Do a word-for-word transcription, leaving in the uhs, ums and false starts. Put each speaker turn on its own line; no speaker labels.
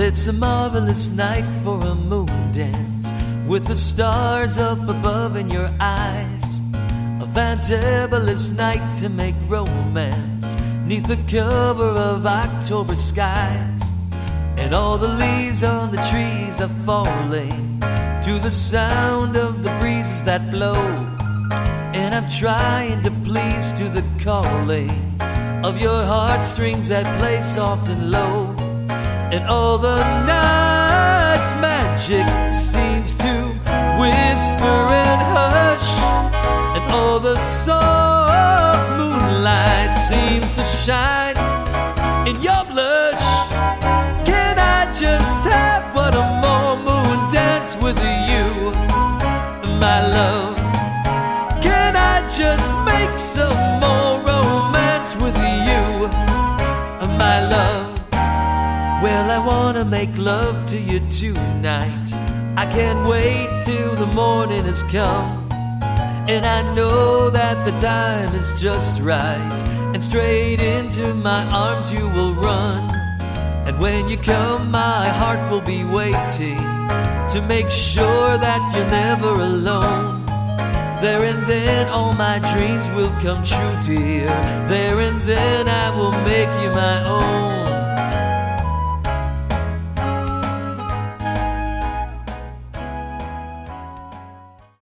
it's a marvelous night for a moon dance, with the stars up above in your eyes. A fantabulous night to make romance, neath the cover of October skies. And all the leaves on the trees are falling to the sound of the breezes that blow. And I'm trying to please to the calling of your heartstrings that play soft and low. And all the night's magic seems to whisper and hush, and all the soft moonlight seems to shine in your blush. Can I just have one more moon dance with you, my love? Can I just make some more romance with you, my love? Well, I wanna make love to you tonight. I can't wait till the morning has come. And I know that the time is just right, and straight into my arms you will run. And when you come, my heart will be waiting to make sure that you're never alone. There and then all my dreams will come true, dear. There and then I will make you my own.